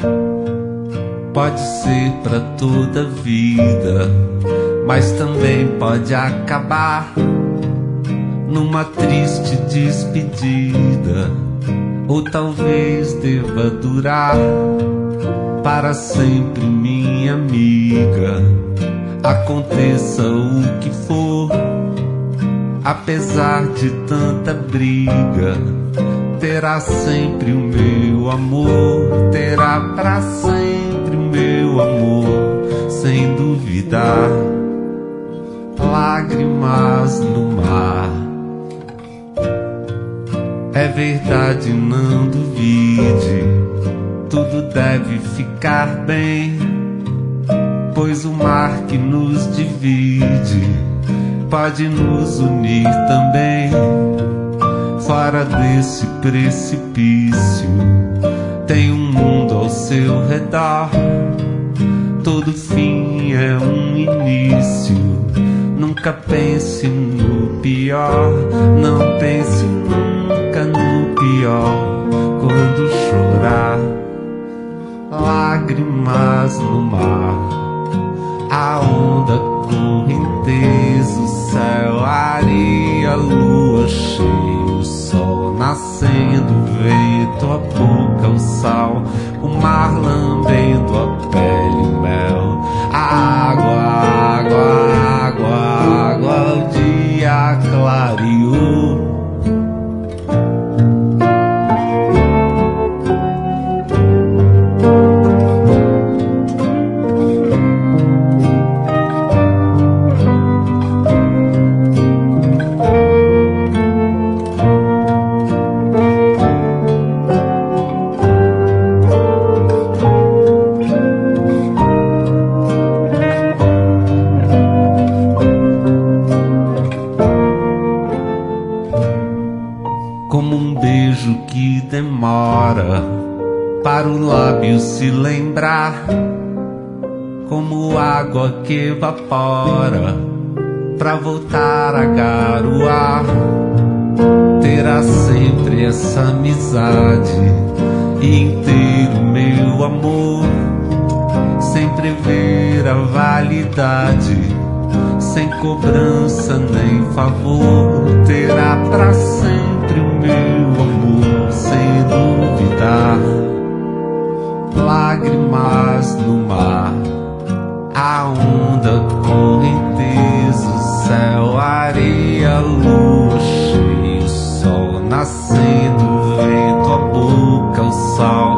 pode ser pra toda a vida, mas também pode acabar numa triste despedida. Ou talvez deva durar para sempre, minha amiga. Aconteça o que for, apesar de tanta briga, terá sempre o meu amor, terá pra sempre o meu amor, sem duvidar. Lágrimas no mar. É verdade, não duvide, tudo deve ficar bem, pois o mar que nos divide pode nos unir também. Fora desse precipício tem um mundo ao seu redor, todo fim é um início. Nunca pense no pior, não pense nunca no pior. Quando chorar, lágrimas no mar, a onda, correnteza, o céu, a areia, a lua cheia, o sol nascendo, o vento, a boca, o sal, o mar lambendo a pele, o mel, a água, água, água, água, o dia clareou. Como um beijo que demora para o lábio se lembrar, como água que evapora pra voltar a garoar. Terá sempre essa amizade e inteiro meu amor, sem prever a validade, sem cobrança nem favor. Terá pra sempre o meu amor, sem duvidar. Lágrimas no mar, a onda, correnteza, o céu, a areia, a lua cheia, o sol nascendo, o vento, a boca, o sal,